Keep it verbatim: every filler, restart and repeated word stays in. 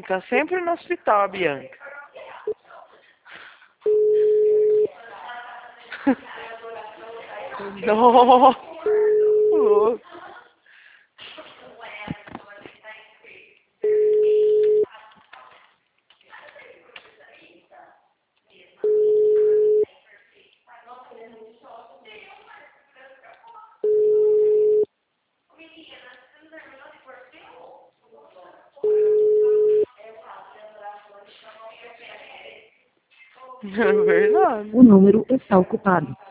Tá sempre no hospital, a Bianca. Nossa! É verdade. O número está ocupado.